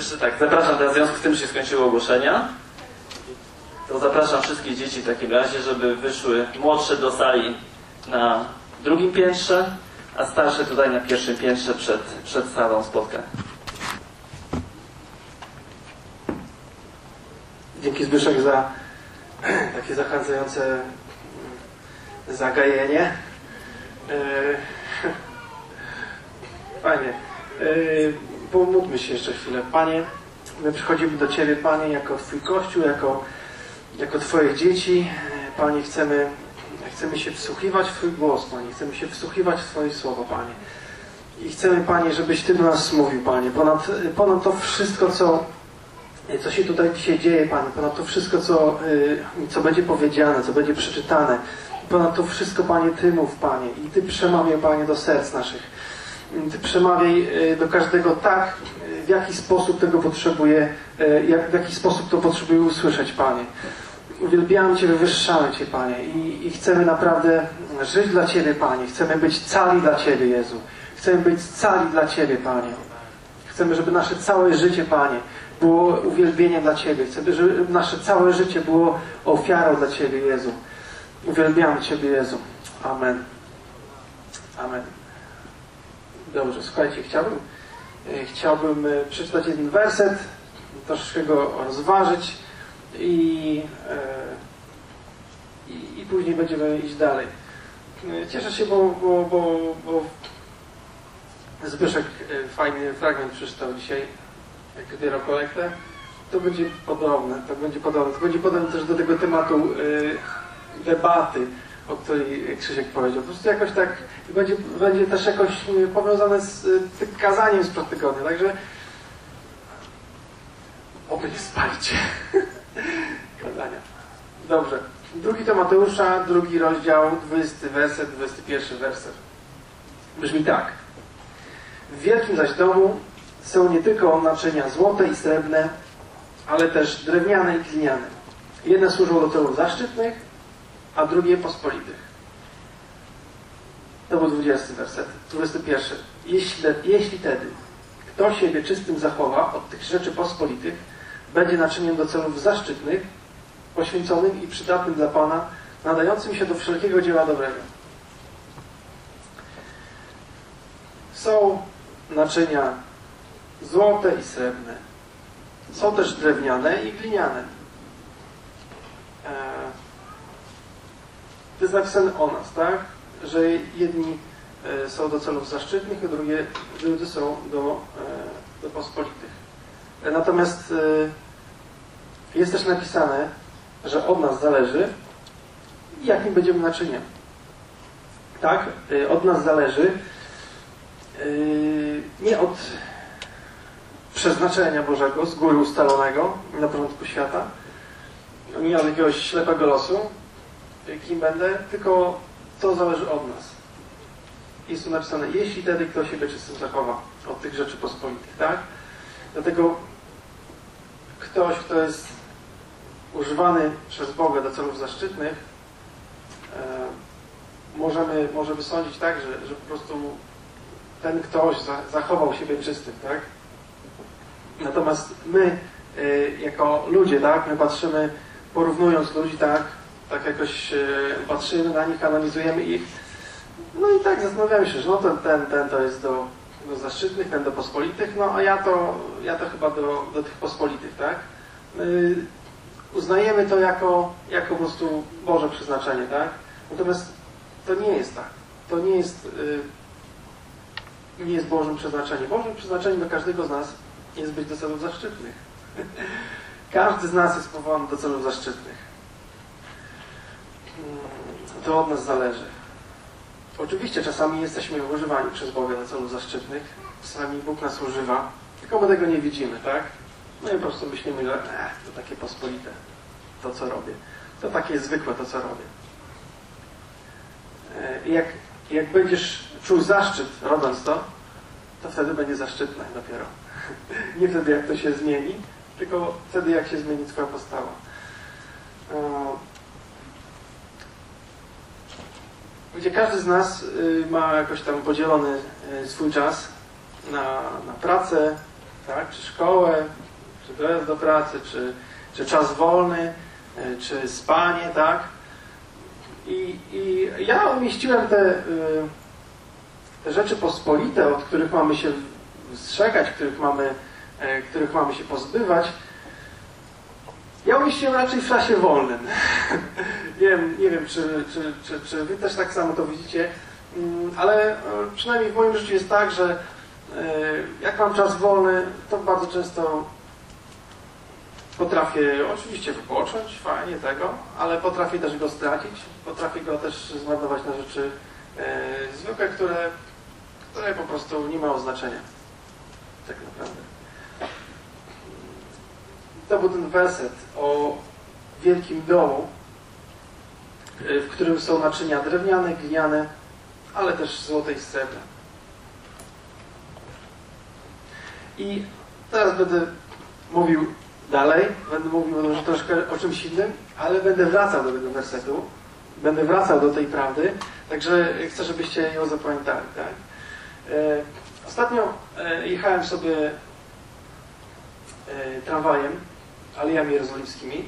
Jeszcze tak, zapraszam teraz, w związku z tym, że się skończyły ogłoszenia, to zapraszam wszystkie dzieci w takim razie, żeby wyszły młodsze do sali na drugim piętrze, a starsze tutaj na pierwszym piętrze przed salą spotkań. Dzięki, Zbyszek, za takie zachęcające zagajenie. Fajnie. Pomódlmy się jeszcze chwilę. Panie, my przychodzimy do Ciebie, Panie, jako Twój Kościół, jako Twoich dzieci. Panie, chcemy się wsłuchiwać w Twój głos, Panie. Chcemy się wsłuchiwać w Twoje słowo, Panie. I chcemy, Panie, żebyś Ty do nas mówił, Panie. Ponad to wszystko, co się tutaj dzisiaj dzieje, Panie. Ponad to wszystko, co będzie powiedziane, co będzie przeczytane. Ponad to wszystko, Panie, Ty mów, Panie. I Ty przemawiaj, Panie, do serc naszych. Ty przemawiaj do każdego tak, w jaki sposób tego potrzebuje, w jaki sposób to potrzebuje usłyszeć, Panie. Uwielbiamy Cię, wywyższamy Cię, Panie. I chcemy naprawdę żyć dla Ciebie, Panie. Chcemy być cali dla Ciebie, Jezu. Chcemy być cali dla Ciebie, Panie. Chcemy, żeby nasze całe życie, Panie, było uwielbieniem dla Ciebie. Chcemy, żeby nasze całe życie było ofiarą dla Ciebie, Jezu. Uwielbiamy Ciebie, Jezu. Amen. Amen. Dobrze, słuchajcie, chciałbym przeczytać jeden werset, troszeczkę go rozważyć i później będziemy iść dalej. Cieszę się, bo Zbyszek fajny fragment przeczytał dzisiaj, jak wybierał kolektę. To będzie podobne też do tego tematu debaty, o której Krzysiek powiedział. Po prostu jakoś tak będzie też jakoś powiązane z kazaniem sprzed tygodnia. Także oby nie spalicie kazania. Dobrze. 2 Mateusza, 2 rozdział, 20 werset, 21 werset. Brzmi tak. W wielkim zaś domu są nie tylko naczynia złote i srebrne, ale też drewniane i gliniane. Jedne służą do celów zaszczytnych, a drugie pospolitych. To był 20 werset. 21. Jeśli tedy kto siebie czystym zachowa od tych rzeczy pospolitych, będzie naczyniem do celów zaszczytnych, poświęconym i przydatnym dla Pana, nadającym się do wszelkiego dzieła dobrego. Są naczynia złote i srebrne. Są też drewniane i gliniane. To jest napisane o nas, tak? Że jedni są do celów zaszczytnych, a drudzy są do pospolitych. Natomiast jest też napisane, że od nas zależy, jakim będziemy naczyniem. Tak? Od nas zależy nie od przeznaczenia Bożego, z góry ustalonego na początku świata, nie od jakiegoś ślepego losu, kim będę, tylko to zależy od nas. Jest tu napisane, jeśli tedy kto siebie czystym zachowa od tych rzeczy pospolitych, tak? Dlatego ktoś, kto jest używany przez Boga do celów zaszczytnych, możemy sądzić tak, że po prostu ten ktoś zachował siebie czystym, tak? Natomiast my, jako ludzie, tak? My patrzymy, porównując ludzi, tak jakoś patrzymy na nich, analizujemy ich, no i tak zastanawiamy się, że no ten to jest do zaszczytnych, ten do pospolitych, no a ja to chyba do tych pospolitych, tak? Uznajemy to jako po prostu Boże przeznaczenie, tak? Natomiast to nie jest tak. To nie jest Bożym przeznaczeniem. Bożym przeznaczeniem do każdego z nas jest być do celów zaszczytnych. Każdy z nas jest powołany do celów zaszczytnych. To od nas zależy. Oczywiście czasami jesteśmy używani przez Boga do celów zaszczytnych. Czasami Bóg nas używa, tylko my tego nie widzimy, tak? No i po prostu myślimy, że to takie pospolite, to co robię. To takie zwykłe, to co robię. Jak będziesz czuł zaszczyt robiąc to wtedy będzie zaszczytne dopiero. Nie wtedy, jak to się zmieni, tylko wtedy, jak się zmieni twoja postawa. Gdzie każdy z nas ma jakoś tam podzielony swój czas na pracę, tak? Czy szkołę, czy dojazd do pracy, czy czas wolny, czy spanie, tak? I ja umieściłem te rzeczy pospolite, od których mamy się wstrzegać, których mamy się pozbywać, ja umieściłem raczej w czasie wolnym. Nie wiem, czy wy też tak samo to widzicie, ale przynajmniej w moim życiu jest tak, że jak mam czas wolny, to bardzo często potrafię oczywiście wypocząć, fajnie tego, ale potrafię też go stracić, potrafię go też zmarnować na rzeczy zwykłe, które po prostu nie mają znaczenia. Tak naprawdę. To był ten werset o wielkim domu, w którym są naczynia drewniane, gliniane, ale też złote i srebrne. I teraz będę mówił dalej, będę mówił może troszkę o czymś innym, ale będę wracał do tego wersetu, będę wracał do tej prawdy, także chcę, żebyście ją zapamiętali. Tak? Ostatnio jechałem sobie tramwajem, alejami jerozolimskimi.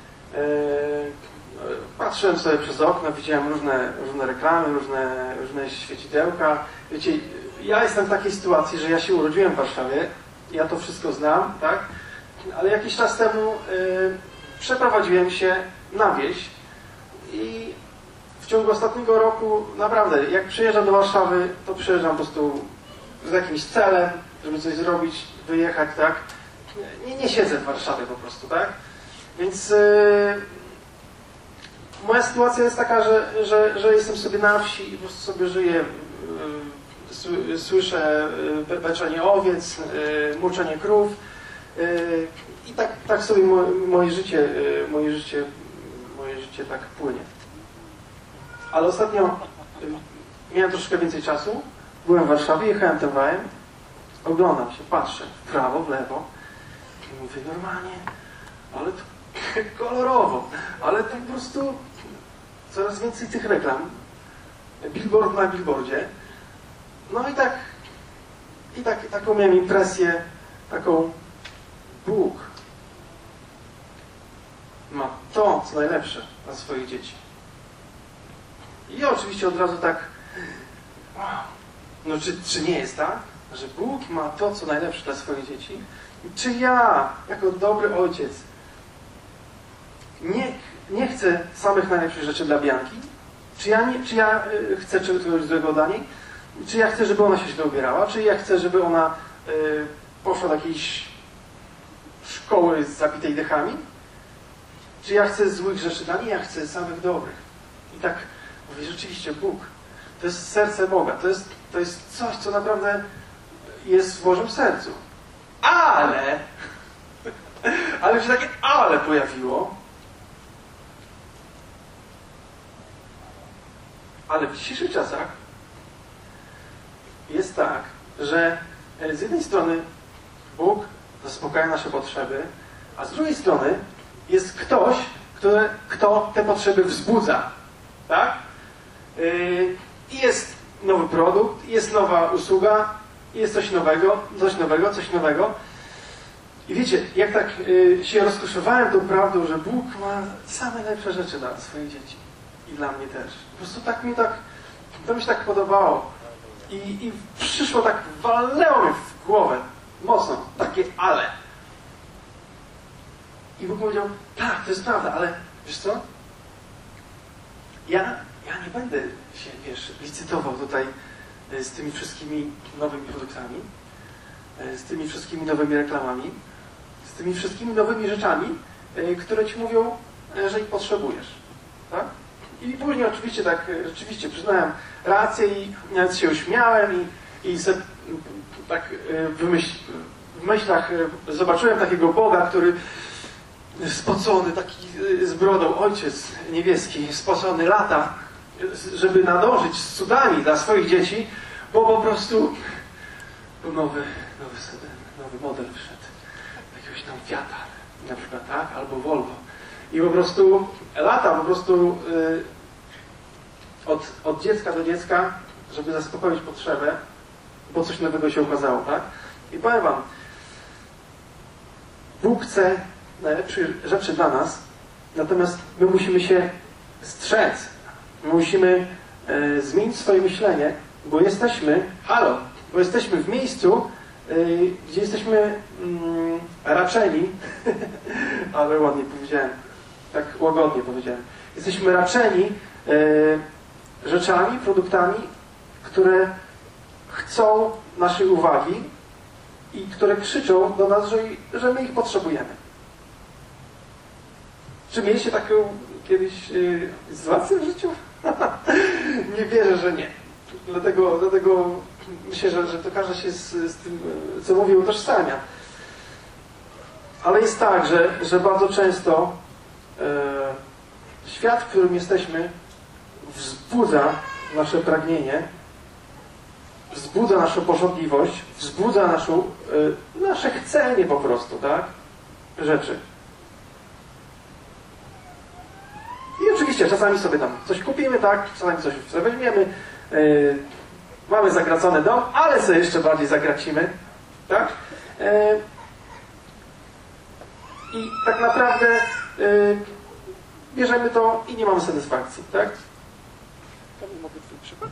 Patrzyłem sobie przez okno, widziałem różne reklamy, różne świecidełka. Wiecie, ja jestem w takiej sytuacji, że ja się urodziłem w Warszawie, ja to wszystko znam, tak? Ale jakiś czas temu przeprowadziłem się na wieś i w ciągu ostatniego roku, naprawdę, jak przyjeżdżam do Warszawy, to przyjeżdżam po prostu z jakimś celem, żeby coś zrobić, wyjechać, tak? Nie siedzę w Warszawie po prostu, tak? Więc moja sytuacja jest taka, że jestem sobie na wsi i po prostu sobie żyję, słyszę beczenie owiec, muczenie krów i tak sobie moje życie tak płynie. Ale ostatnio miałem troszkę więcej czasu, byłem w Warszawie, jechałem tramwajem, oglądam się, patrzę w prawo, w lewo i mówię normalnie, ale to kolorowo, ale to po prostu coraz więcej tych reklam, billboard na billboardzie. No i taką miałem impresję, taką Bóg ma to, co najlepsze dla swoich dzieci. I oczywiście od razu tak, wow, no czy nie jest tak, że Bóg ma to, co najlepsze dla swoich dzieci? Czy ja, jako dobry ojciec, nie chcę samych najlepszych rzeczy dla Bianki? Czy ja chcę czegoś złego dla niej? Czy ja chcę, żeby ona się źle ubierała? Czy ja chcę, żeby ona poszła do jakiejś szkoły zabitej dechami? Czy ja chcę złych rzeczy dla niej? Ja chcę samych dobrych. I tak mówię, rzeczywiście Bóg, to jest serce Boga, to jest coś, co naprawdę jest w Bożym sercu. Ale się takie ale pojawiło. Ale w dzisiejszych czasach jest tak, że z jednej strony Bóg zaspokaja nasze potrzeby, a z drugiej strony jest ktoś, kto te potrzeby wzbudza. Tak? I jest nowy produkt, jest nowa usługa, jest coś nowego. I wiecie, jak tak się rozkoszowałem tą prawdą, że Bóg ma same lepsze rzeczy dla swoich dzieci. I dla mnie też. Po prostu to mi się tak podobało. I przyszło tak, walnęło mnie w głowę mocno, takie ale. I Bóg powiedział, tak, to jest prawda, ale wiesz co? Ja nie będę się, licytował tutaj z tymi wszystkimi nowymi produktami, z tymi wszystkimi nowymi reklamami, z tymi wszystkimi nowymi rzeczami, które ci mówią, że ich potrzebujesz. Tak? I później oczywiście rzeczywiście przyznałem rację i nawet się uśmiałem i tak w myślach zobaczyłem takiego Boga, który spocony, taki z brodą, ojciec niebieski, spocony lata, żeby nadążyć z cudami dla swoich dzieci, bo po prostu nowy model wszedł. Jakiegoś tam Fiata na przykład, tak? Albo Volvo. I po prostu lata od dziecka do dziecka, żeby zaspokoić potrzebę, bo coś nowego się ukazało, tak? I powiem wam, Bóg chce najlepszych rzeczy dla nas, natomiast my musimy się strzec. My musimy zmienić swoje myślenie, bo jesteśmy, bo jesteśmy w miejscu, gdzie jesteśmy raczeni, ale ładnie powiedziałem, tak łagodnie powiedziałem, jesteśmy raczeni rzeczami, produktami, które chcą naszej uwagi i które krzyczą do nas, że my ich potrzebujemy. Czy mieliście taką kiedyś sytuację w życiu? Nie wierzę, że nie. Dlatego myślę, że to każdy się z tym, co mówię, utożsamia. Ale jest tak, że bardzo często świat, w którym jesteśmy, wzbudza nasze pragnienie, wzbudza naszą pożądliwość, wzbudza nasze chcenie po prostu, tak? Rzeczy. I oczywiście czasami sobie tam coś kupimy, tak? Czasami coś sobie weźmiemy. Mamy zagracony dom, ale sobie jeszcze bardziej zagracimy, tak? I tak naprawdę bierzemy to i nie mamy satysfakcji, tak? Mogę twój przykład?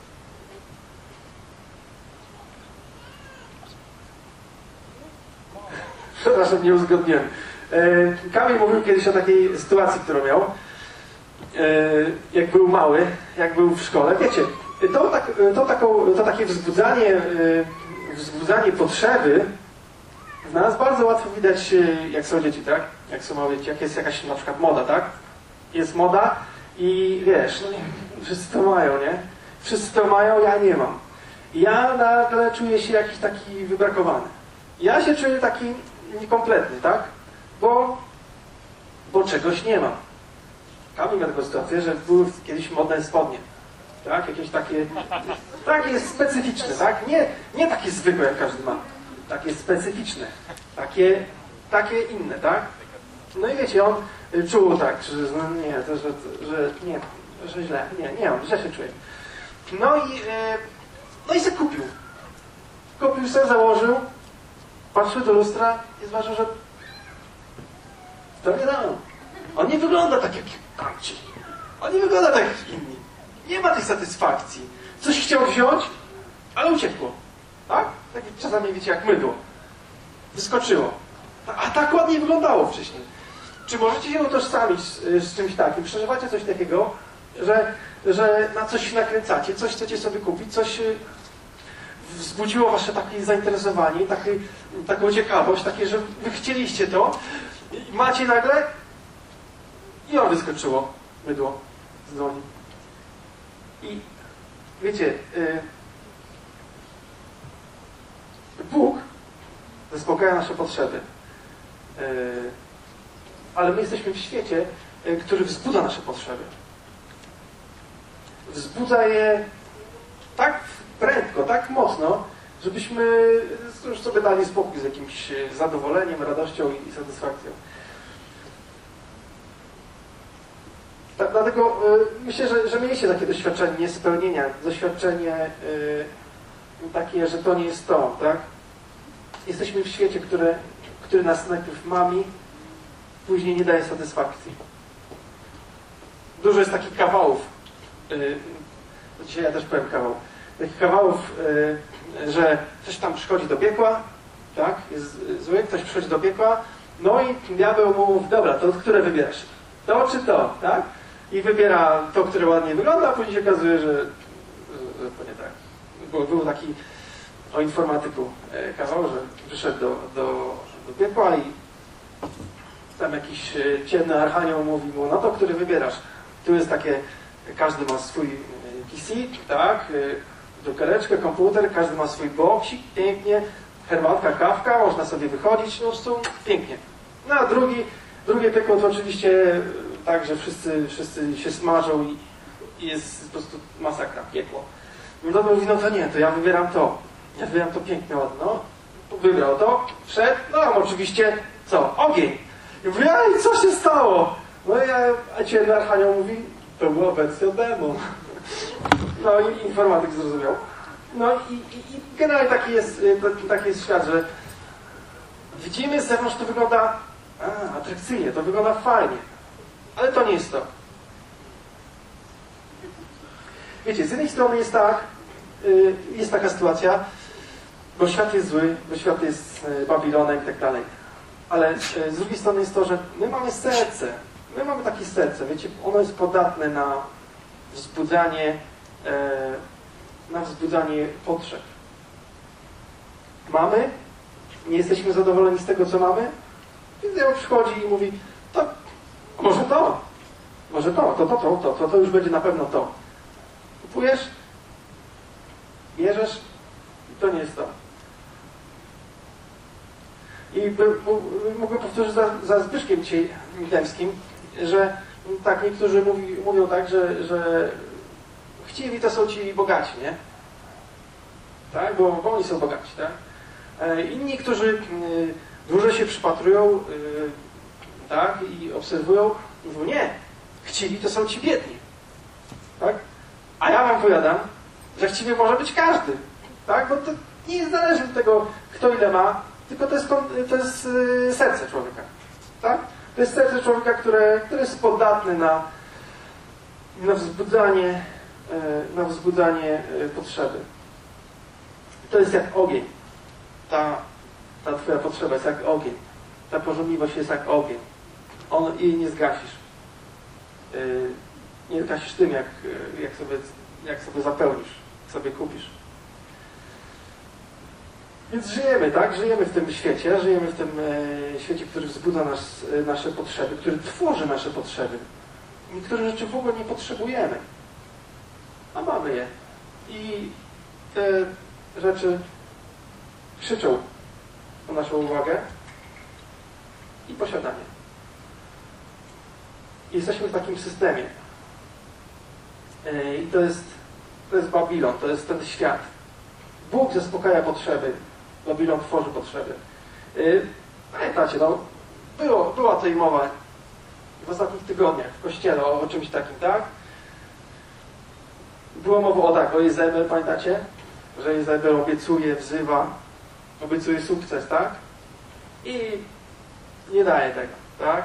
Przepraszam, nie uzgodniłem. Kamil mówił kiedyś o takiej sytuacji, którą miał. Jak był mały, jak był w szkole. Wiecie, to takie wzbudzanie potrzeby w nas bardzo łatwo widać, jak są dzieci, tak? Jak są małe dzieci, jak jest jakaś na przykład moda, tak? Jest moda i wiesz, no nie, wszyscy to mają, nie? Wszyscy to mają, ja nie mam. I ja nagle czuję się jakiś taki wybrakowany. Ja się czuję taki niekompletny, tak? Bo czegoś nie mam. Kamil miał taką sytuację, że były kiedyś modne spodnie. Tak? Jakieś takie specyficzne, tak? Nie takie zwykłe, jak każdy ma. Takie specyficzne. Takie inne, tak? No i wiecie, on czuł tak, że no nie, to, że nie, że źle, nie mam, źle się czuję. No i se kupił. Kupił se, założył, patrzył do lustra i zważył, że to nie dał. On nie wygląda tak jak tamci. On nie wygląda tak jak inni. Nie ma tej satysfakcji. Coś chciał wziąć, ale uciekło. Tak? Tak czasami wiecie jak mydło. Wyskoczyło. A tak ładnie wyglądało wcześniej. Czy możecie się utożsamić z czymś takim? Przeżywacie coś takiego, że na coś się nakręcacie, coś chcecie sobie kupić, coś wzbudziło wasze takie zainteresowanie, taką ciekawość, takie, że wy chcieliście to, macie nagle i on wyskoczyło, mydło z dłoni. I wiecie, Bóg zaspokaja nasze potrzeby, ale my jesteśmy w świecie, który wzbudza nasze potrzeby. Wzbudza je tak prędko, tak mocno, żebyśmy już sobie dali spokój z jakimś zadowoleniem, radością i satysfakcją. Dlatego myślę, że mieliście takie doświadczenie niespełnienia, doświadczenie takie, że to nie jest to, tak? Jesteśmy w świecie, który nas najpierw mami, później nie daje satysfakcji. Dużo jest takich kawałów, dzisiaj ja też powiem kawał, takich kawałów, że ktoś tam przychodzi do piekła, tak? Jest zły, ktoś przychodzi do piekła, no i diabeł mu mówi, dobra, to które wybierasz? To czy to, tak? I wybiera to, które ładnie wygląda, a później się okazuje, że to nie tak. Był taki o informatyku kawał, że przyszedł do piekła i tam jakiś ciemny archanioł mówi mu, no to który wybierasz? Tu jest takie, każdy ma swój PC, tak? Drukareczkę, komputer, każdy ma swój boksik, pięknie, herbatka, kawka, można sobie wychodzić, no po prostu pięknie. No a drugie piekło to oczywiście tak, że wszyscy się smażą i jest po prostu masakra, piekło. No to mówi, no to nie, to ja wybieram to. Ja wybieram to piękne, ładno. Wybrał to, wszedł, no oczywiście, co? Ogień. I mówi, i co się stało? No a ciemny archanioł mówi, to była wersja demo. No i informatyk zrozumiał. No i generalnie taki jest świat, że widzimy z zewnątrz, to wygląda Atrakcyjnie, to wygląda fajnie. Ale to nie jest to. Wiecie, z jednej strony jest tak, jest taka sytuacja, bo świat jest zły, bo świat jest Babilonem i tak dalej. Ale z drugiej strony jest to, że my mamy serce. My mamy takie serce, wiecie, ono jest podatne na wzbudzanie potrzeb. Mamy, nie jesteśmy zadowoleni z tego, co mamy, więc Diabeł przychodzi i mówi, to może to już będzie na pewno to. Kupujesz, bierzesz, to nie jest to. I mógłbym powtórzyć za Zbyszkiem dzisiaj Dębskim, że tak, niektórzy mówią tak, że chciwi to są ci bogaci, nie? Tak? Bo oni są bogaci, tak? Inni, którzy dłużej się przypatrują, tak? I obserwują, mówią, nie, chciwi to są ci biedni. Tak? A ja wam powiadam, że chciwy może być każdy. Tak? Bo to nie zależy od tego, kto ile ma, tylko to jest serce człowieka. Tak? To jest serce człowieka, które jest podatne na wzbudzanie potrzeby. To jest jak ogień. Ta twoja potrzeba jest jak ogień. Ta pożądliwość jest jak ogień. Jej nie zgasisz. Nie zgasisz tym, jak sobie zapełnisz, sobie kupisz. Więc żyjemy, tak? Żyjemy w tym świecie, żyjemy w tym świecie, który wzbudza nasze potrzeby, który tworzy nasze potrzeby. Niektóre rzeczy w ogóle nie potrzebujemy, a mamy je. I te rzeczy krzyczą o naszą uwagę i posiadanie. Jesteśmy w takim systemie. I to jest Babilon, to jest ten świat. Bóg zaspokaja potrzeby. Babilon tworzy potrzeby. Pamiętacie, no, była tutaj mowa w ostatnich tygodniach w Kościele o czymś takim, tak? Było mowa o Jezebel, pamiętacie? Że Jezebel obiecuje, wzywa, obiecuje sukces, tak? I nie daje tego, tak?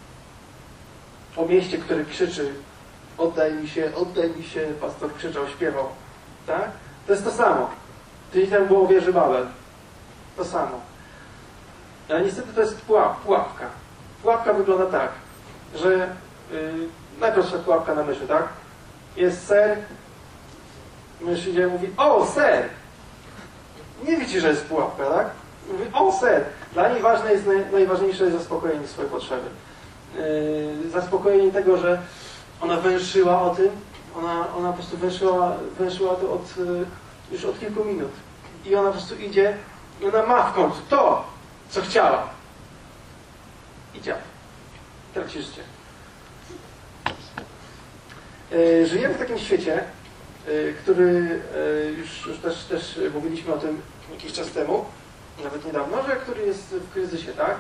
O mieście, które krzyczy, oddaj mi się, pastor krzyczał, śpiewał, tak? To jest to samo. Tydzień temu było o wieży Babel. To samo. Ale niestety to jest pułapka. Pułapka wygląda tak, że najprostsza pułapka na myszy, tak? Jest ser, mysz idzie i mówi, o, ser! Nie widzi, że jest pułapka, tak? Mówi, o, ser! Dla niej najważniejsze jest zaspokojenie swojej potrzeby. Zaspokojenie tego, że ona węszyła o tym, ona po prostu węszyła to już od kilku minut. I ona po prostu idzie i ona ma w końcu to, co chciała. I działa. Traci życie. Żyjemy w takim świecie, który już też mówiliśmy o tym jakiś czas temu, nawet niedawno, że który jest w kryzysie, tak?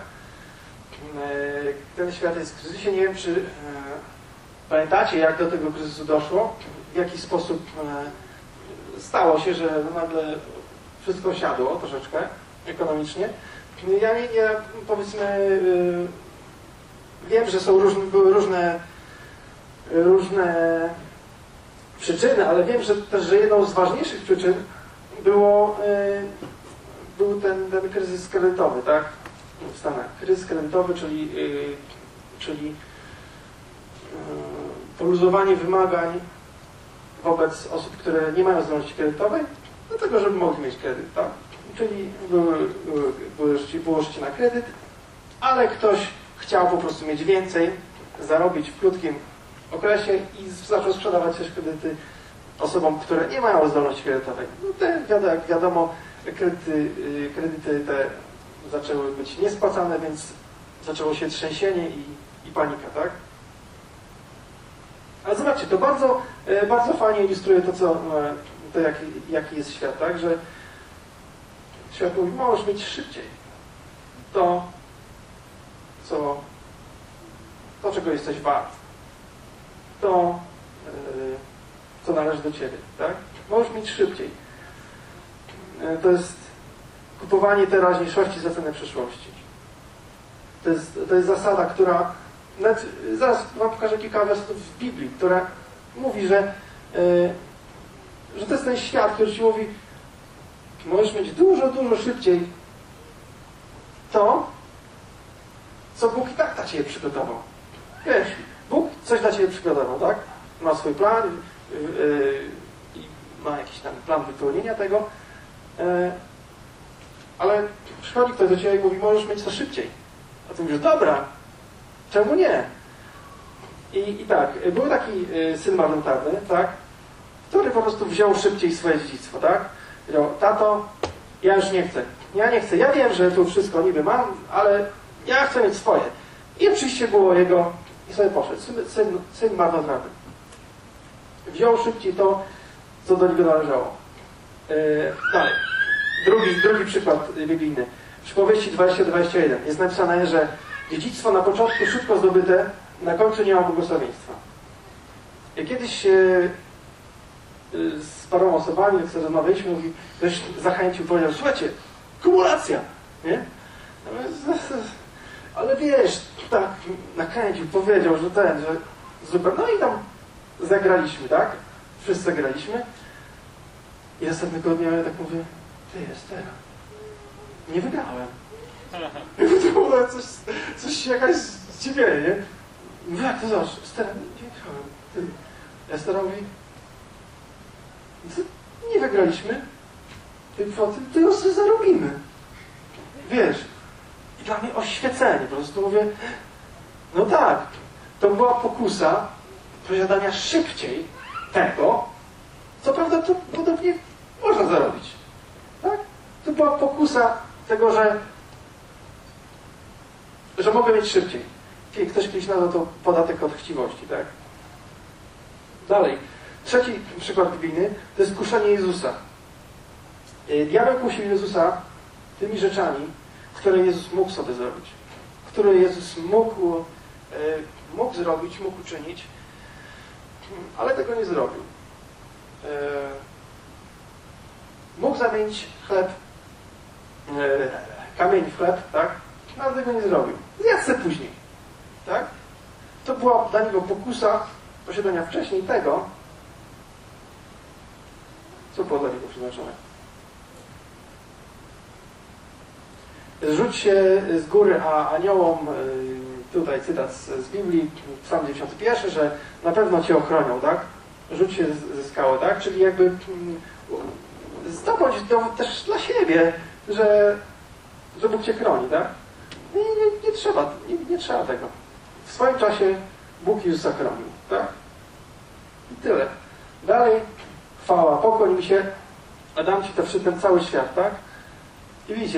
Ten świat jest w kryzysie. Nie wiem, czy pamiętacie, jak do tego kryzysu doszło, w jaki sposób stało się, że nagle wszystko siadło troszeczkę ekonomicznie. Ja powiedzmy, wiem, że były różne przyczyny, ale wiem, że jedną z ważniejszych przyczyn był ten kryzys kredytowy, tak? W Stanach. Kryzys kredytowy, czyli poluzowanie wymagań wobec osób, które nie mają zdolności kredytowej, dlatego, żeby mogli mieć kredyt, tak? Czyli było życie na kredyt, ale ktoś chciał po prostu mieć więcej, zarobić w krótkim okresie i zaczął sprzedawać też kredyty osobom, które nie mają zdolności kredytowej. No jak wiadomo, kredyty te zaczęły być niespłacane, więc zaczęło się trzęsienie i panika, tak? Ale zobaczcie, to bardzo fajnie ilustruje to jaki jest świat, tak? Że świat mówi, możesz mieć szybciej to, czego jesteś wart. To, co należy do Ciebie, tak? Możesz mieć szybciej. To jest kupowanie teraźniejszości za cenę przyszłości. To jest zasada, która... Nawet, zaraz wam pokażę kilka wersetów w Biblii, która mówi, że to jest ten świat, który ci mówi, możesz mieć dużo, dużo szybciej to, co Bóg i tak dla ciebie przygotował. Wiesz, Bóg coś dla ciebie przygotował, tak? Ma swój plan i ma jakiś tam plan wypełnienia tego, ale przychodzi ktoś do ciebie i mówi, możesz mieć to szybciej. A ty mówisz, dobra, czemu nie? I tak, był taki syn marnotrawny, tak? Który po prostu wziął szybciej swoje dziedzictwo, tak? Powiedział, tato, ja już nie chcę. Ja nie chcę. Ja wiem, że tu wszystko niby mam, ale ja chcę mieć swoje. I oczywiście było jego i sobie poszedł. Syn marnotrawny. Wziął szybciej to, co do niego należało. Dalej. Drugi przykład biblijny. W Przypowieści 20-21 jest napisane, że dziedzictwo na początku szybko zdobyte, na końcu nie ma błogosławieństwa. Ja kiedyś z paroma osobami, jak sobie rozmawialiśmy, mówi, ktoś zachęcił, powiedział, słuchajcie, kumulacja, nie? Ale wiesz, tak nakręcił, powiedział, że że zupełnie, no i tam zagraliśmy, tak? Wszyscy zagraliśmy. I następnego dnia ja tak mówię, ty jest teraz. Nie wygrałem. To było coś jakaś zdziwienie, nie? Mówię, jak to zobacz, Stera, nie wygrałem. Estera mówi, nie wygraliśmy. Tej kwoty, to ją sobie zarobimy. Wiesz, i dla mnie oświecenie. Po prostu mówię, no tak, to była pokusa posiadania szybciej tego, co prawda to podobnie można zarobić. Tak? To była pokusa tego, że mogę mieć szybciej. Ktoś kiedyś nazwał to podatek od chciwości, tak? Dalej. Trzeci przykład biblijny to jest kuszenie Jezusa. Diabeł kusił Jezusa tymi rzeczami, które Jezus mógł sobie zrobić. Które Jezus mógł zrobić, mógł uczynić, ale tego nie zrobił. Mógł zamienić chleb, kamień w chleb, tak? Ale tego nie zrobił. Zjadł se później. Tak? To była dla niego pokusa posiadania wcześniej tego, co było dla niego przeznaczone. Zrzuć się z góry, a aniołom, tutaj cytat z Biblii, Psalm 91, że na pewno cię ochronią, tak? Rzuć się ze skały, tak? Czyli jakby zdobądź to też dla siebie, że Bóg cię chroni, tak? Nie trzeba tego. W swoim czasie Bóg już zachronił, tak? I tyle. Dalej, chwała, pokłoń mi się, a dam ci to przy tym cały świat, tak? I widzicie,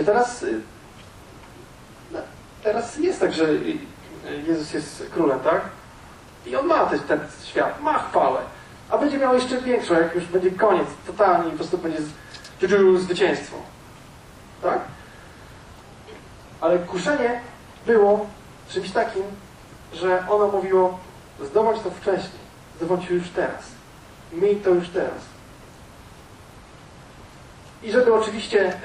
teraz jest tak, że Jezus jest królem, tak? I On ma ten świat, ma chwałę. A będzie miał jeszcze większą, jak już będzie koniec, totalnie i po prostu będzie zwycięstwo. Tak? Ale kuszenie było czymś takim, że ono mówiło, zdobądź to wcześniej, zdobądź już teraz. Miej to już teraz. I żeby oczywiście,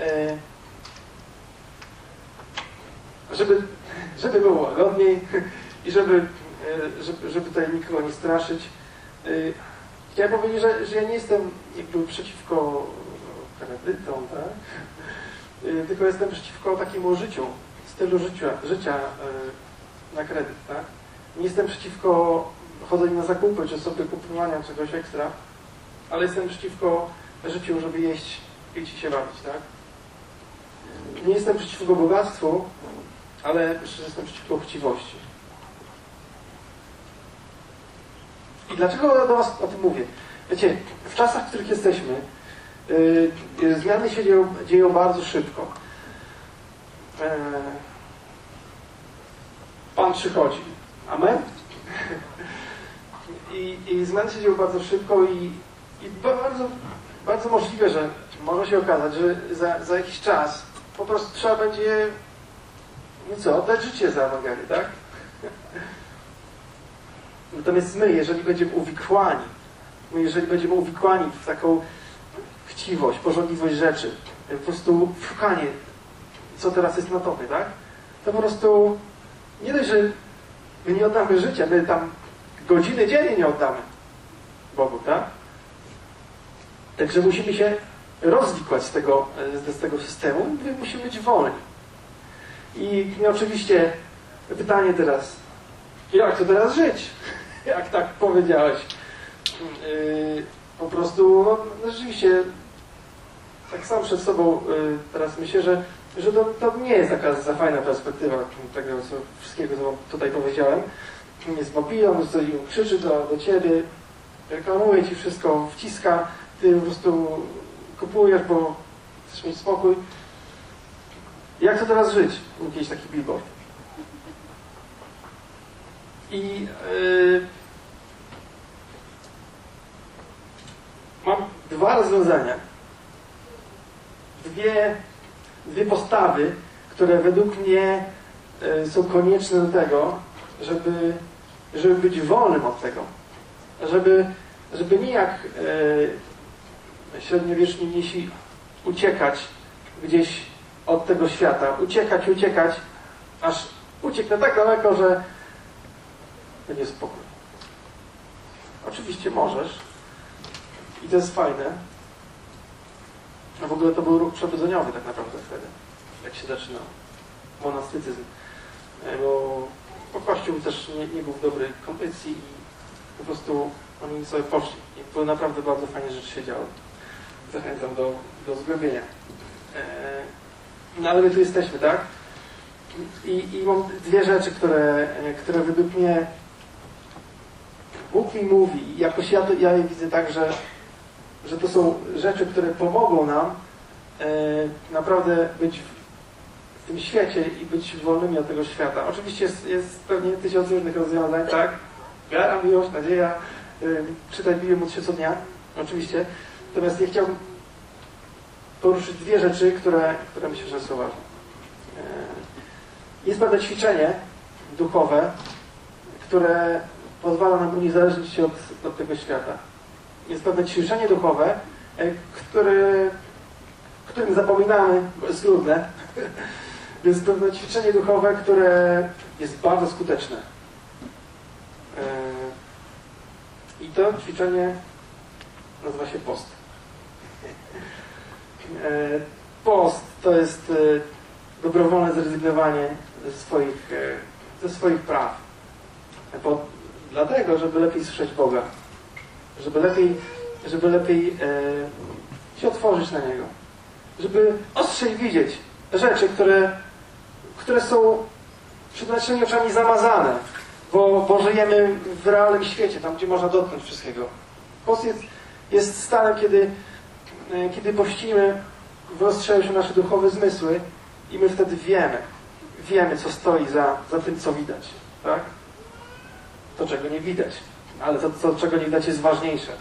żeby było łagodniej i żeby tutaj nikogo nie straszyć, chciałem powiedzieć, że ja nie jestem jakby przeciwko kredytom, tak? Tylko jestem przeciwko takiemu stylu życia na kredyt, tak? Nie jestem przeciwko chodzeniu na zakupy, czy sobie kupowania czegoś ekstra, ale jestem przeciwko życiu, żeby jeść, pić i się bawić, tak? Nie jestem przeciwko bogactwu, ale jestem przeciwko chciwości. I dlaczego ja do was o tym mówię? Wiecie, w czasach, w których jesteśmy, zmiany się dzieją bardzo szybko. Pan przychodzi. Amen? I zmiany się dzieją bardzo szybko i bardzo, bardzo możliwe, że może się okazać, że za jakiś czas po prostu trzeba będzie oddać życie za Ewangelię, tak? Natomiast my, jeżeli będziemy uwikłani w taką chciwość, pożądliwość rzeczy, po prostu szukanie, co teraz jest na topie, tak? To po prostu nie dość, że my nie oddamy życia, my tam godziny dziennie nie oddamy Bogu, tak? Także musimy się rozwikłać z tego systemu, my musimy być wolni. I oczywiście pytanie teraz, jak to teraz żyć? Jak tak powiedziałeś? Po prostu, no, rzeczywiście, tak sam przed sobą teraz myślę, że to nie jest taka za fajna perspektywa tego wszystkiego, co tutaj powiedziałem. Jest mobilą, krzyczy do ciebie, reklamuje ci wszystko, wciska, ty po prostu kupujesz, bo chcesz mieć spokój. Jak to teraz żyć? Był kiedyś taki billboard. I mam dwa rozwiązania. Dwie postawy, które według mnie są konieczne do tego, żeby być wolnym od tego. Żeby nie jak średniowieczni mnisi uciekać gdzieś od tego świata. Uciekać, aż ucieknę tak daleko, że będzie spokój. Oczywiście możesz. I to jest fajne. A w ogóle to był ruch przebudzeniowy tak naprawdę wtedy, jak się zaczynał. Monastycyzm. Bo Kościół też nie był w dobrej kondycji i po prostu oni sobie poszli. I były naprawdę bardzo fajne rzeczy się działy. Zachęcam do zgłębienia. No ale my tu jesteśmy, tak? I mam dwie rzeczy, które według mnie Bóg mi mówi. Jakoś ja je widzę tak, że to są rzeczy, które pomogą nam naprawdę być w tym świecie i być wolnymi od tego świata. Oczywiście jest pewnie 1000 różnych rozwiązań, tak? Wiara, miłość, nadzieja, czytać Biblię, módl się co dnia, oczywiście. Natomiast ja chciałbym poruszyć dwie rzeczy, które myślę, że są ważne. Jest pewne ćwiczenie duchowe, które pozwala nam uniezależnić się od tego świata. Jest pewne ćwiczenie duchowe, którym zapominamy, bo jest trudne. Jest pewne ćwiczenie duchowe, które jest bardzo skuteczne. I to ćwiczenie nazywa się post. Post to jest dobrowolne zrezygnowanie ze swoich praw. Dlatego, żeby lepiej słyszeć Boga. Żeby lepiej się otworzyć na Niego. Żeby ostrzej widzieć rzeczy, które są przed naszymi oczami zamazane. Bo żyjemy w realnym świecie, tam gdzie można dotknąć wszystkiego. Post jest stanem, kiedy pościmy, wyostrzają się nasze duchowe zmysły i my wtedy wiemy, co stoi za tym, co widać. Tak? To, czego nie widać. Ale to, czego nie widać, jest ważniejsze.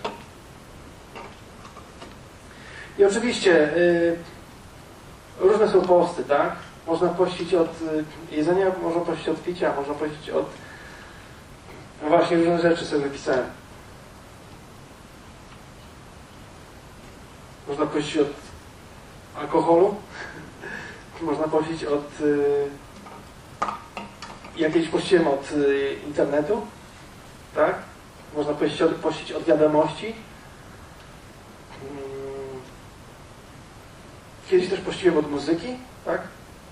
I oczywiście różne są posty, tak? Można pościć od jedzenia, można pościć od picia, można pościć od... No właśnie, różne rzeczy sobie wypisałem. Można pościć od alkoholu, można pościć od... Ja kiedyś pościłem od internetu, tak? Można pościć od wiadomości. Kiedyś też pościłem od muzyki, tak?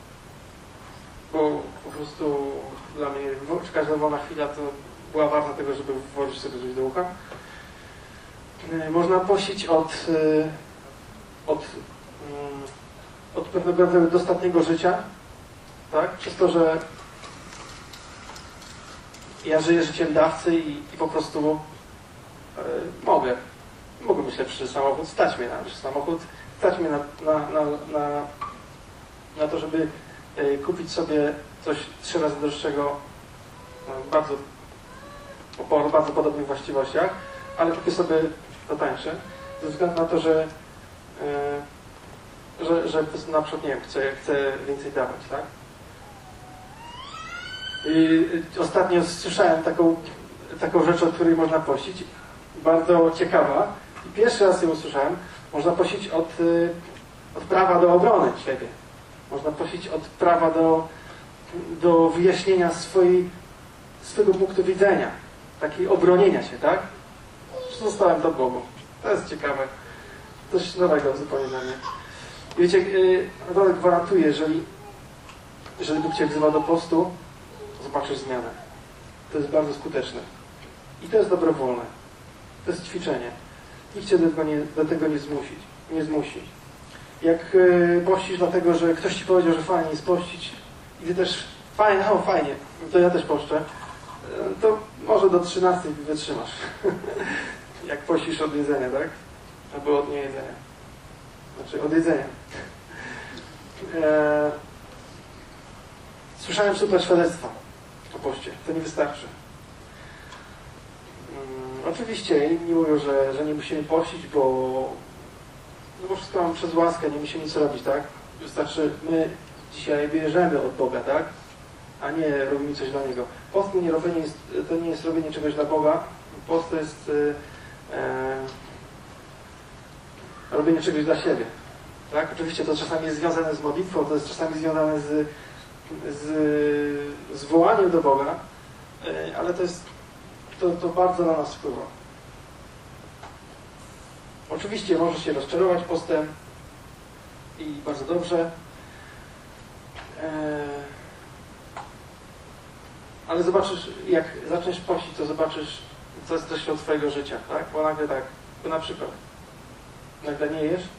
Bo po prostu dla mnie każda wolna chwila to była warta tego, żeby włożyć sobie coś do ucha. Można pościć od pewnego rodzaju dostatniego życia, tak? Przez to, że ja żyję życiem dawcy i po prostu mogę mieć lepszy samochód, stać mnie na lepszy samochód, stać mnie na to, żeby kupić sobie coś 3 razy droższego, o bardzo podobnych właściwościach, ale kupię sobie to tańsze, ze względu na to, że na przykład, nie wiem, chcę więcej dawać, tak? I ostatnio słyszałem taką rzecz, od której można pościć, bardzo ciekawa, i pierwszy raz ją usłyszałem. Można pościć od prawa do obrony siebie. Można pościć od prawa do wyjaśnienia swojego punktu widzenia, takiej obronienia się, tak? Zostałem do Bogu. To jest ciekawe. Coś nowego zupełnie dla mnie. I wiecie, naprawdę gwarantuję, jeżeli Bóg Cię wzywa do postu, zobaczysz zmianę. To jest bardzo skuteczne. I to jest dobrowolne. To jest ćwiczenie. Nikt Cię do tego nie zmusi. Jak pościsz dlatego, że ktoś Ci powiedział, że fajnie jest pościć i Ty też fajnie, to ja też poszczę, to może do 13 wytrzymasz. Jak pościsz od jedzenia, tak? Albo od niejedzenia. Znaczy od jedzenia. Słyszałem super świadectwa o poście. To nie wystarczy. Oczywiście inni mówią, że nie musimy pościć, bo wszystko mamy przez łaskę, nie musimy nic robić, tak? Wystarczy, my dzisiaj bierzemy od Boga, tak? A nie robimy coś dla Niego. Post to nie jest robienie czegoś dla Boga. Post to jest robienie czegoś dla siebie. Tak? Oczywiście to czasami jest związane z modlitwą, to jest czasami związane z wołaniem do Boga, ale to bardzo na nas wpływa. Oczywiście możesz się rozczarować postem i bardzo dobrze, ale zobaczysz, jak zaczniesz pościć, to zobaczysz, co jest treścią twojego życia, tak? Bo nagle tak, bo na przykład nagle nie jesz,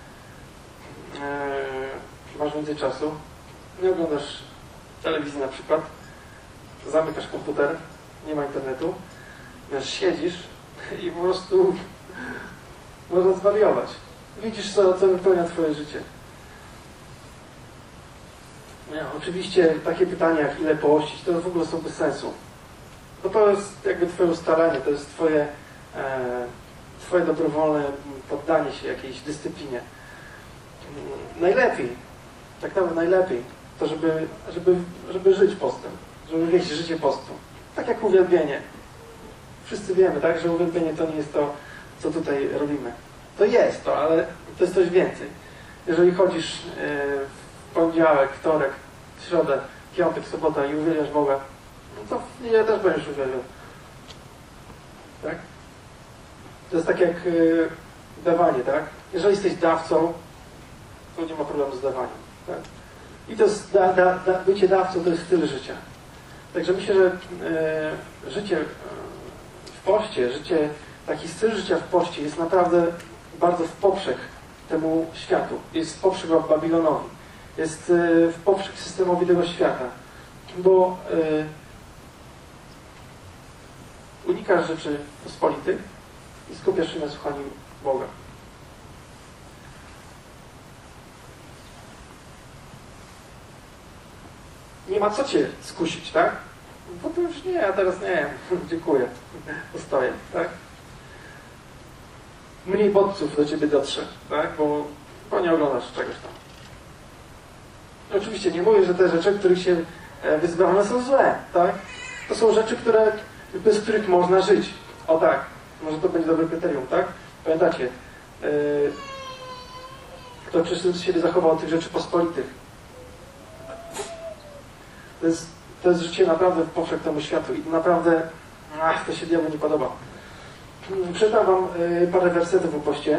masz więcej czasu, nie oglądasz telewizji na przykład, zamykasz komputer, nie ma internetu, siedzisz i po prostu można zwariować. Widzisz, co wypełnia twoje życie. Oczywiście takie pytania jak ile pościć, to w ogóle są bez sensu. Bo to jest jakby twoje ustalenie, to jest twoje dobrowolne poddanie się jakiejś dyscyplinie. Najlepiej, tak naprawdę najlepiej, to żeby żyć postem, żeby wieść życie postu. Tak jak uwielbienie. Wszyscy wiemy, tak, że uwielbienie to nie jest to, co tutaj robimy. To jest to, ale to jest coś więcej. Jeżeli chodzisz w poniedziałek, wtorek, środę, piątek, sobota i uwielbiasz Boga, no to w niedzielę też będziesz uwielbiał. Tak? To jest tak jak dawanie, tak? Jeżeli jesteś dawcą, to nie ma problemu z dawaniem. Tak? I to jest bycie dawcą to jest styl życia. Także myślę, że życie w poście, taki styl życia w poście jest naprawdę bardzo w poprzek temu światu. Jest w poprzek Babilonowi. Jest w poprzek systemowi tego świata. Bo unikasz rzeczy pospolitych i skupiasz się na słuchaniu Boga. Nie ma co Cię skusić, tak? Bo to już nie, ja teraz nie, dziękuję, postoję, tak? Mniej bodźców do Ciebie dotrze, tak? Bo nie oglądasz czegoś tam. Oczywiście nie mówię, że te rzeczy, których się wyzbawiono, są złe, tak? To są rzeczy, bez których można żyć. O tak, może to będzie dobre kryterium, tak? Pamiętacie, kto Chrystus siebie zachował od tych rzeczy pospolitych. To jest życie naprawdę w poprzek temu światu i naprawdę to się diabłu nie podoba. Przeczytam Wam parę wersetów o poście.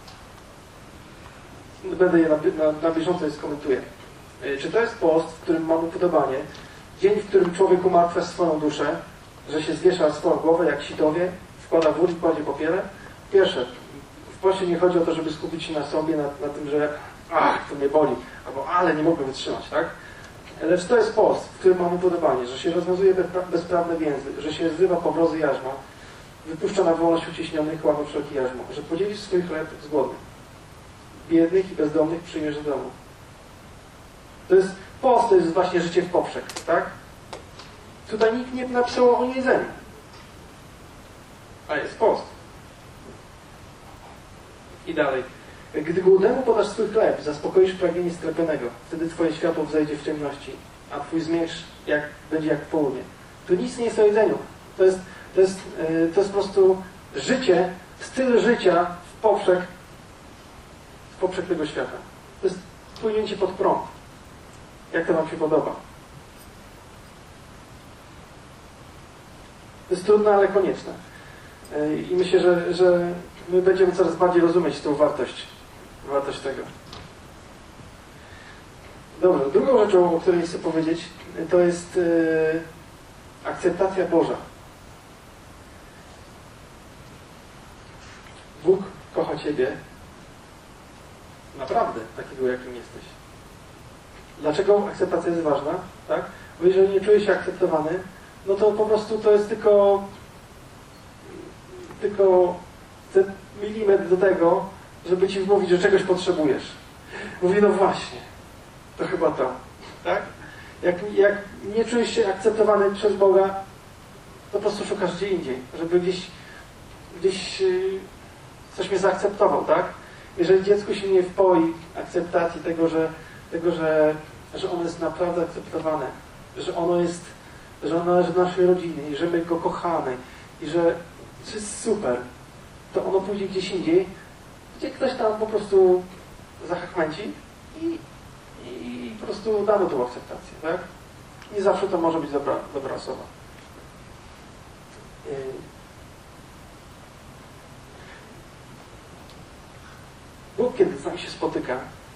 Będę je na bieżąco je skomentuję. Czy to jest post, w którym mamy podobanie? Dzień, w którym człowiek umartwia swoją duszę, że się zwiesza swoją głowę jak sitowie, wkłada wór i kładzie popiele? Pierwsze, w poście nie chodzi o to, żeby skupić się na sobie, na tym, że to mnie boli, albo ale nie mogę wytrzymać, tak? Lecz to jest post, w którym mamy podobanie, że się rozwiązuje bezprawne więzy, że się zrywa powrozy jarzma, wypuszcza na wolność uciśnionych, łamie wszelkie jarzmo, że podzielisz swój chleb z głodnych, biednych i bezdomnych przyjmiesz do domu. Post to jest właśnie życie w poprzek, tak? Tutaj nikt nie napisał o jedzeniu. A jest post. I dalej. Gdy głodnemu podasz swój chleb, zaspokoisz pragnienie sklepionego, wtedy Twoje światło wzejdzie w ciemności, a Twój zmierzch będzie jak południe. Tu nic nie jest o jedzeniu. To jest po prostu życie, styl życia w poprzek tego świata. To jest płynięcie pod prąd. Jak to Wam się podoba? To jest trudne, ale konieczne. I myślę, że my będziemy coraz bardziej rozumieć tą wartość tego. Dobrze, drugą rzeczą, o której chcę powiedzieć, to jest akceptacja Boża. Bóg kocha Ciebie naprawdę takiego, jakim jesteś. Dlaczego akceptacja jest ważna? Tak? Bo jeżeli nie czujesz się akceptowany, no to po prostu to jest tylko milimetr do tego, żeby Ci wmówić, że czegoś potrzebujesz. Mówi, no właśnie, to chyba to. Tak? Jak nie czujesz się akceptowany przez Boga, to po prostu szukasz gdzie indziej, żeby gdzieś coś mnie zaakceptował, tak? Jeżeli dziecko się nie wpoi akceptacji tego, że ono jest naprawdę akceptowane, że ono należy do naszej rodziny i że my go kochamy i że to jest super, to ono pójdzie gdzieś indziej, gdzie ktoś tam po prostu zachachmęci i po prostu da mu tą akceptację, tak? Nie zawsze to może być dobra osoba. Bóg, kiedy z nami się spotyka,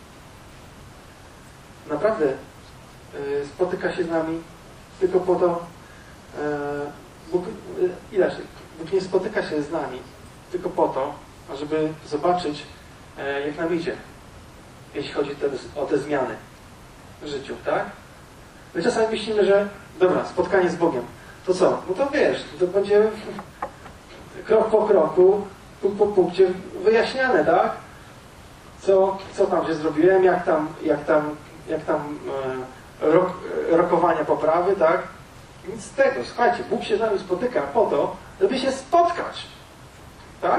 naprawdę spotyka się z nami tylko po to, Bóg nie spotyka się z nami tylko po to, żeby zobaczyć, jak nam idzie, jeśli chodzi o te zmiany w życiu, tak? My czasami myślimy, że dobra, spotkanie z Bogiem, to co? No to wiesz, to będzie krok po kroku, punkt po punkcie wyjaśniane, tak? Co tam się zrobiłem, jak tam rokowania poprawy, tak? Nic z tego. Słuchajcie, Bóg się z nami spotyka po to, żeby się spotkać. Tak?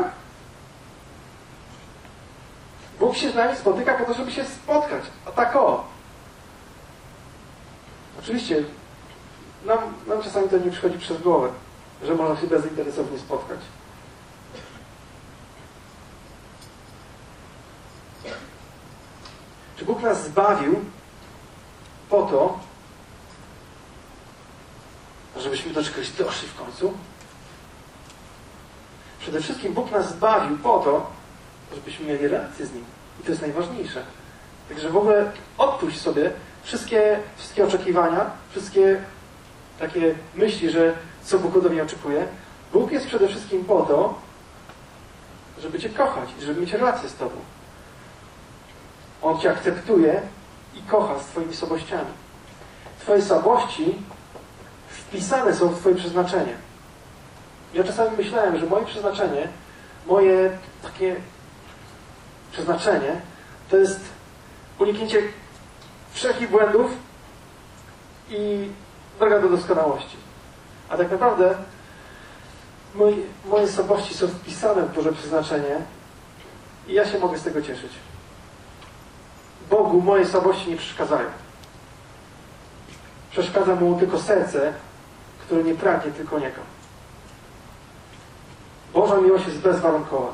Bóg się z nami spotyka po to, żeby się spotkać. A tak o. Oczywiście nam czasami to nie przychodzi przez głowę, że można się bezinteresownie spotkać. Czy Bóg nas zbawił po to, żebyśmy do czegoś doszli w końcu? Przede wszystkim Bóg nas zbawił po to, żebyśmy mieli relację z Nim. I to jest najważniejsze. Także w ogóle odpuść sobie wszystkie oczekiwania, wszystkie takie myśli, że co Bóg ode mnie oczekuje. Bóg jest przede wszystkim po to, żeby Cię kochać i żeby mieć relację z Tobą. On Cię akceptuje i kocha z Twoimi słabościami. Twoje słabości wpisane są w Twoje przeznaczenie. Ja czasami myślałem, że moje takie przeznaczenie to jest uniknięcie wszelkich błędów i droga do doskonałości. A tak naprawdę moje słabości są wpisane w Boże przeznaczenie i ja się mogę z tego cieszyć. Bogu moje słabości nie przeszkadzają. Przeszkadza Mu tylko serce, które nie pragnie tylko Niego. Boża miłość jest bezwarunkowa.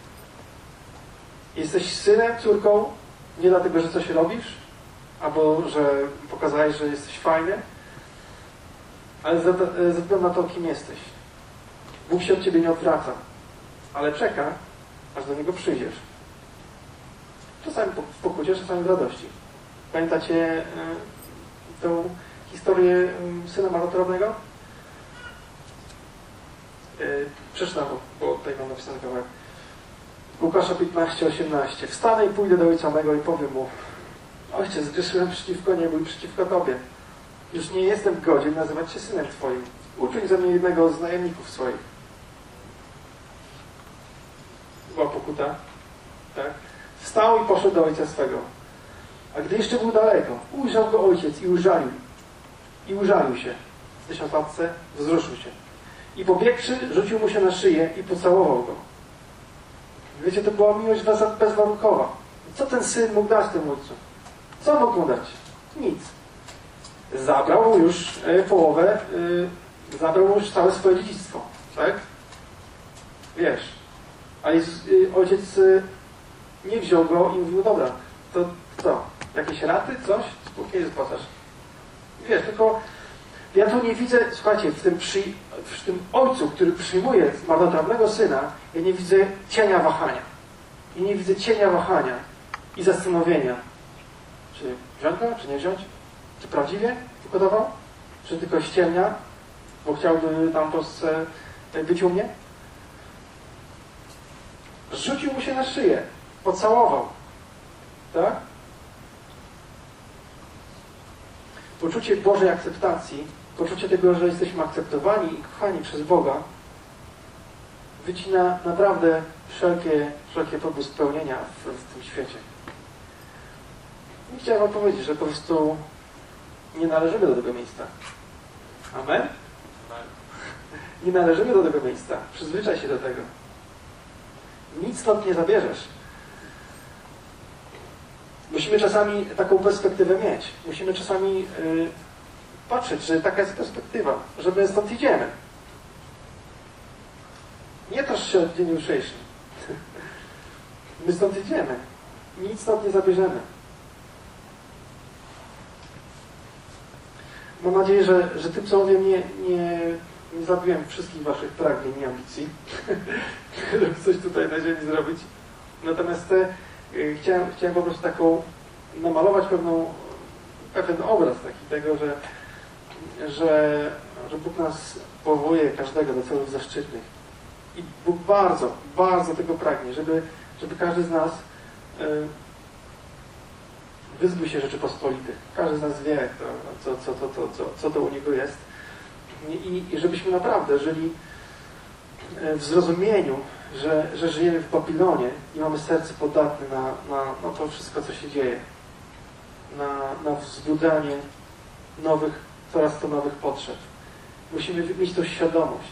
Jesteś synem, córką, nie dlatego, że coś robisz, albo że pokazałeś, że jesteś fajny, ale ze względu na to, kim jesteś. Bóg się od Ciebie nie odwraca, ale czeka, aż do Niego przyjdziesz. Czasami w pokucie, czasami w radości. Pamiętacie tą historię syna marnotrawnego? Przeczytam, bo tutaj mam napisany kawałek. Łukasza 15:18. Wstanę i pójdę do ojca mego i powiem mu: Ojciec, zgrzeszyłem przeciwko niebu i przeciwko Tobie. Już nie jestem godzien nazywać się synem Twoim. Uczyń ze mnie jednego z najemników swoich. Była pokuta. Tak? Wstał i poszedł do ojca swego. A gdy jeszcze był daleko, ujrzał go ojciec i użalił. I użalił się. W 1000-latce wzruszył się. I pobiegłszy, rzucił mu się na szyję i pocałował go. Wiecie, to była miłość bezwarunkowa. Co ten syn mógł dać temu ojcu? Co mógł mu dać? Nic. Zabrał mu już połowę, zabrał mu już całe swoje dziedzictwo. Tak? Wiesz. A ojciec nie wziął go i mówił: dobra, to co? Jakieś raty? Coś? Spółki nie spłacasz. Wiesz, tylko Ja tu nie widzę, słuchajcie, w tym ojcu, który przyjmuje marnotrawnego syna, ja nie widzę cienia wahania. I nie widzę cienia wahania i zastanowienia. Czy wziąć go, czy nie wziąć? Czy prawdziwie ugotował? Czy tylko ściemnia, bo chciałby tam po prostu być u mnie? Rzucił mu się na szyję, pocałował. Tak? Poczucie Bożej akceptacji, poczucie tego, że jesteśmy akceptowani i kochani przez Boga, wycina naprawdę wszelkie próby spełnienia w tym świecie. I chciałem wam powiedzieć, że po prostu nie należymy do tego miejsca. Amen? Nie należymy do tego miejsca. Przyzwyczaj się do tego. Nic stąd nie zabierzesz. Musimy czasami taką perspektywę mieć. Musimy czasami patrzeć, że taka jest perspektywa, że my stąd idziemy. Nie troszcz się od dnia jutrzejszy. My stąd idziemy. Nic stąd nie zabierzemy. Mam nadzieję, że tym słowem nie zabiłem wszystkich waszych pragnień i ambicji, żeby coś tutaj na ziemi zrobić. Natomiast chciałem po prostu namalować pewien obraz taki tego, że Bóg nas powołuje każdego do celów zaszczytnych. I Bóg bardzo, bardzo tego pragnie, żeby każdy z nas wyzbył się Rzeczypospolitych. Każdy z nas wie, co to u Niego jest. I żebyśmy naprawdę żyli w zrozumieniu, że żyjemy w Babilonie i mamy serce podatne na to wszystko, co się dzieje. Na wzbudzanie coraz to nowych potrzeb. Musimy mieć tą świadomość.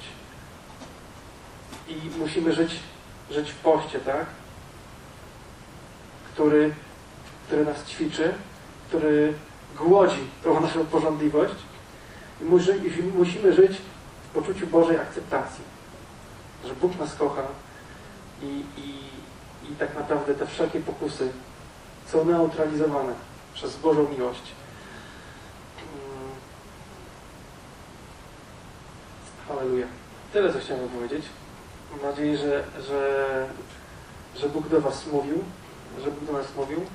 I musimy żyć w poście, tak? Który nas ćwiczy, który głodzi tą naszą pożądliwość. I musimy żyć w poczuciu Bożej akceptacji. Że Bóg nas kocha i tak naprawdę te wszelkie pokusy są neutralizowane przez Bożą miłość. Halleluja. Tyle, co chciałem powiedzieć. Mam nadzieję, że Bóg do was mówił, że Bóg do nas mówił.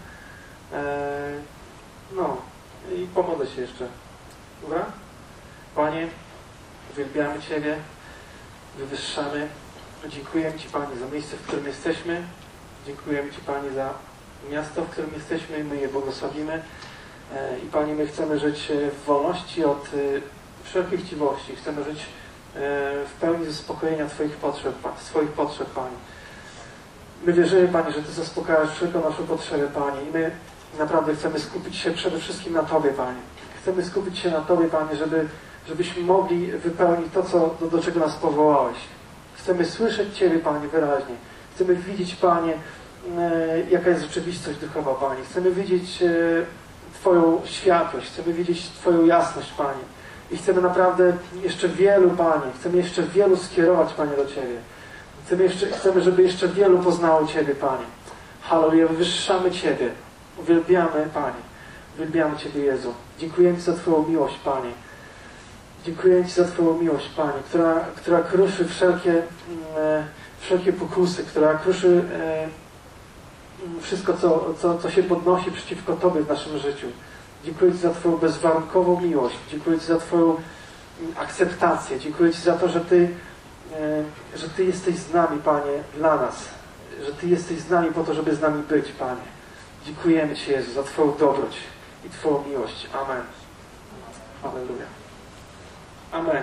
No i pomodlę się jeszcze. Dobra? Panie, uwielbiamy Ciebie, wywyższamy. Dziękujemy Ci, Panie, za miejsce, w którym jesteśmy. Dziękujemy Ci, Panie, za miasto, w którym jesteśmy. My je błogosławimy. I Panie, my chcemy żyć w wolności od wszelkich chciwości. Chcemy żyć w pełni zaspokojenia swoich potrzeb, Panie. My wierzymy, Panie, że Ty zaspokajasz wszelką naszą potrzebę, Panie. I my naprawdę chcemy skupić się przede wszystkim na Tobie, Panie. Chcemy skupić się na Tobie, Panie, żebyśmy mogli wypełnić to, do czego nas powołałeś. Chcemy słyszeć Ciebie, Panie, wyraźnie. Chcemy widzieć, Panie, jaka jest rzeczywistość duchowa, Panie. Chcemy widzieć Twoją światłość. Chcemy widzieć Twoją jasność, Panie. I chcemy naprawdę jeszcze wielu, Panie, chcemy jeszcze wielu skierować, Panie, do Ciebie. Chcemy, żeby jeszcze wielu poznało Ciebie, Panie. Halleluja, wywyższamy Ciebie. Uwielbiamy, Panie. Uwielbiamy Ciebie, Jezu. Dziękujemy Ci za Twoją miłość, Panie. Dziękuję Ci za Twoją miłość, Panie, która kruszy wszelkie pokusy, która kruszy wszystko, co się podnosi przeciwko Tobie w naszym życiu. Dziękuję Ci za Twoją bezwarunkową miłość. Dziękuję Ci za Twoją akceptację. Dziękuję Ci za to, że Ty jesteś z nami, Panie, dla nas. Że Ty jesteś z nami po to, żeby z nami być, Panie. Dziękujemy Ci, Jezu, za Twoją dobroć i Twoją miłość. Amen. Alleluja. Amen.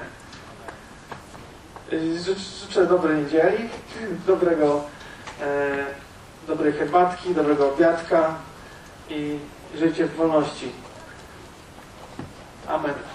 Życzę dobrej niedzieli, dobrej herbatki, dobrego obiadka i życie w wolności. Amen.